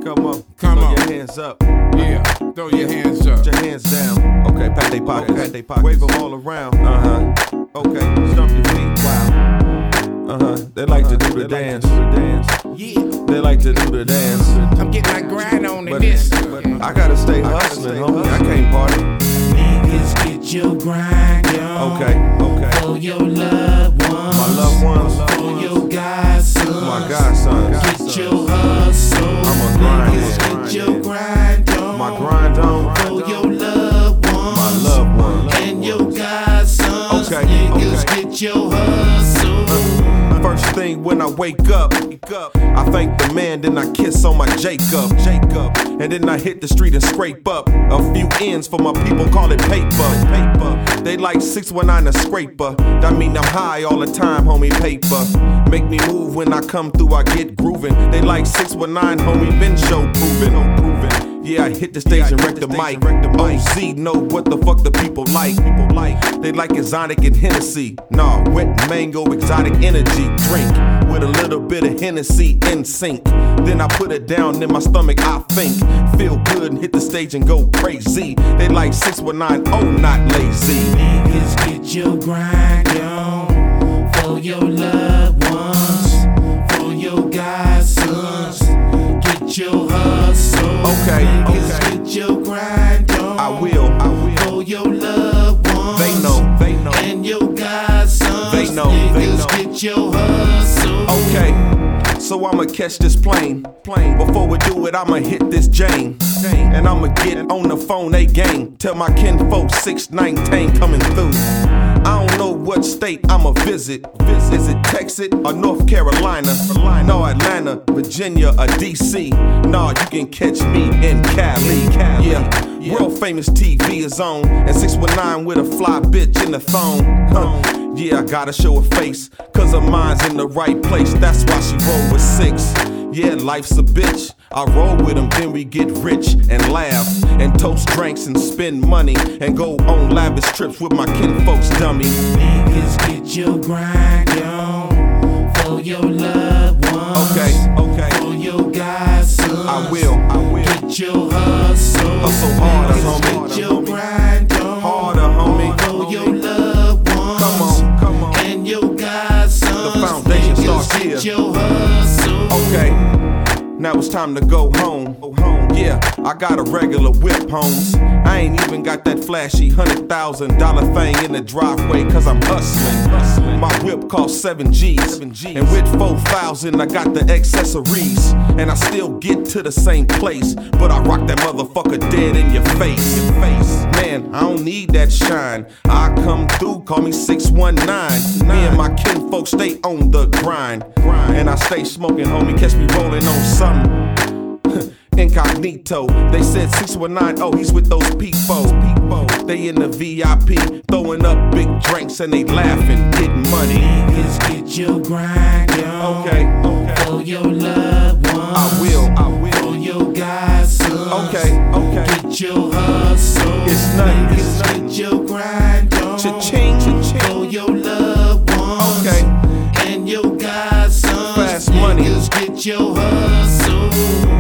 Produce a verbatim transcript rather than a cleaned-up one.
Come on, Come throw on. your hands up. Yeah, throw your hands up. Put your hands down. Okay, pat they pockets. Okay. Pat they pockets. Wave them all around. Uh huh. Okay, stomp your feet. Wow. Uh huh. They like to do the dance. Yeah, They like to do the dance. I'm getting my grind on in But, this. but I gotta stay hustling, homie. I can't party. Niggas, get your grind on. Okay, okay. For your loved ones. My loved ones. For your godsons. My godsons. Get your hustle. I'm a grind. Niggas, get your grind on. My grind on. For your loved ones. My loved ones. And your godsons. Okay, Niggas, okay. get your hustle. First thing when I wake up, I thank the man, then I kiss on my Jacob, Jacob, and then I hit the street and scrape up a few ends for my people, call it paper, paper. They like six one nine a scraper. That mean I'm high all the time, homie. Paper make me move when I come through. I get grooving. They like six one nine, homie. Been show proven, no proven. Yeah, I hit the stage and wreck the mic. O Z know what the fuck the people like. People like they like exotic and Hennessy. Nah, wet mango, exotic energy drink with a little bit of Hennessy in sync. Then I put it down in my stomach. I think feel good and hit the stage and go crazy. They like six one nine, oh, not lazy. Niggas, get your grind on. For your loved ones. For your godsons. Get your hustle. Okay, Niggas, okay. get your grind on. I will, I will. For your loved ones. They know, they know. And your godsons. They know, Niggas, they know. get your hustle. Okay, so I'ma catch this plane. Plane. Before we do it, I'ma hit this Jane. And I'ma get on the phone, they gang. Tell my kinfolk six nineteen coming through. I don't know what state I'ma visit. Is it Texas or North Carolina? No, Atlanta, Virginia, or D C. Nah, you can catch me in Cali. Yeah, world famous T V is on. And six one nine with a fly bitch in the thong. Huh. Yeah, I gotta show a face, cause her mind's in the right place. That's why she roll with six. Yeah, life's a bitch. I roll with them, then we get rich and laugh and toast drinks and spend money and go on lavish trips with my kinfolks dummy. Niggas, get your grind on. For your loved ones. Okay, okay. For your godsons. I will, I will. Get your hustle. Hustle harder, Niggas, homie. get your grind on. Harder, homie. For your loved ones. Come on, come on. And your godsons. The foundation Niggas, starts get here. your hustle. Okay, now it's time to go home. Yeah, I got a regular whip, homes. I ain't even got that flashy hundred thousand dollar thing in the driveway, cause I'm hustling. My whip cost seven G's, and with four thousand I got the accessories. And I still get to the same place, but I rock that motherfucker dead in your face. Man, I don't need that shine. I come through, call me six one nine. Me and my kinfolk stay on the grind. And I stay smoking, homie, catch me rolling on something. Incognito, they said six one nine, oh, he's with those people. They in the V I P, throwing up big drinks and they laughing, getting money. Niggas, get your grind on. Okay, okay. For your loved ones. I will, I will. For your godsons. Okay, okay. Get your hustle. It's nothing, it's Niggas, nothing. get your grind on. Cha-ching, cha-ching. For your loved ones. Okay. And your godsons. Fast money. Niggas, get your hustle.